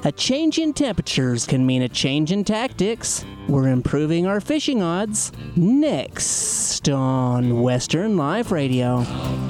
A change in temperatures can mean a change in tactics. We're improving our fishing odds. Next on Western Live Radio.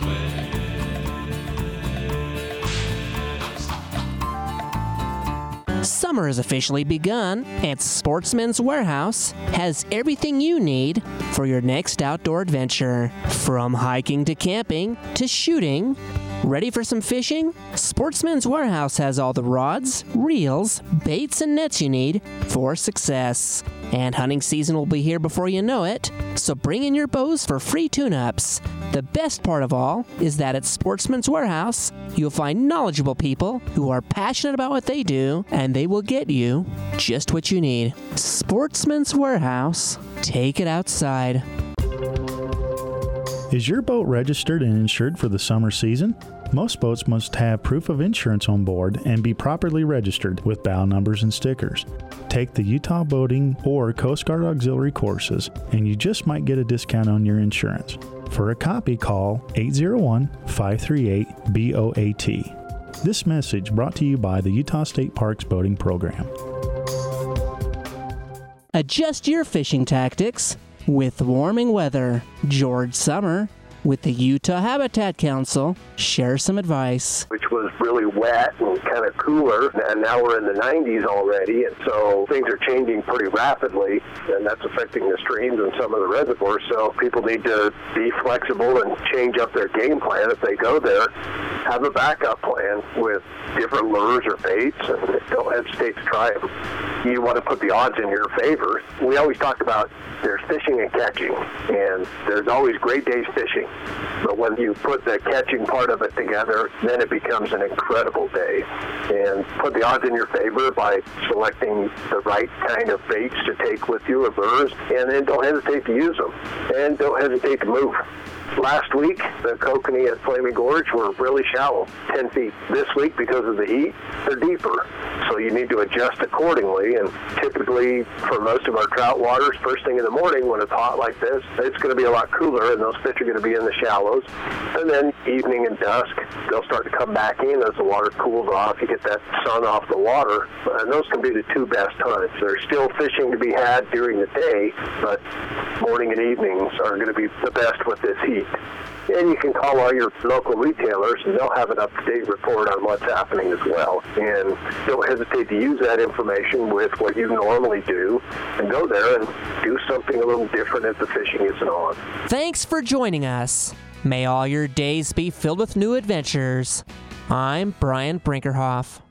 Summer has officially begun, and Sportsman's Warehouse has everything you need for your next outdoor adventure. From hiking to camping to shooting. Ready for some fishing? Sportsman's Warehouse has all the rods, reels, baits, and nets you need for success. And hunting season will be here before you know it, so bring in your bows for free tune-ups. The best part of all is that at Sportsman's Warehouse, you'll find knowledgeable people who are passionate about what they do, and they will get you just what you need. Sportsman's Warehouse. Take it outside. Is your boat registered and insured for the summer season? Most boats must have proof of insurance on board and be properly registered with bow numbers and stickers. Take the Utah Boating or Coast Guard Auxiliary courses, and you just might get a discount on your insurance. For a copy, call 801-538-BOAT. This message brought to you by the Utah State Parks Boating Program. Adjust your fishing tactics with warming weather. George Summer with the Utah Habitat Council shares some advice. Which was really wet and kind of cooler, and now we're in the 90s already, and so things are changing pretty rapidly, and that's affecting the streams and some of the reservoirs, so people need to be flexible and change up their game plan if they go there. Have a backup plan with different lures or baits, and don't hesitate to try them. You want to put the odds in your favor. We always talk about there's fishing and catching, and there's always great days fishing. But when you put the catching part of it together, then it becomes an incredible day. And put the odds in your favor by selecting the right kind of baits to take with you, or lures, and then don't hesitate to use them. And don't hesitate to move. Last week, the kokanee at Flaming Gorge were really shallow, 10 feet. This week, because of the heat, they're deeper. So you need to adjust accordingly. And typically, for most of our trout waters, first thing in the morning when it's hot like this, it's going to be a lot cooler, and those fish are going to be in the shallows. And then evening and dusk, they'll start to come back in as the water cools off. You get that sun off the water, and those can be the two best times. There's still fishing to be had during the day, but morning and evenings are going to be the best with this heat. And you can call all your local retailers, and they'll have an up-to-date report on what's happening as well. And don't hesitate to use that information with what you normally do, and go there and do something a little different if the fishing isn't on. Thanks for joining us. May all your days be filled with new adventures. I'm Brian Brinkerhoff.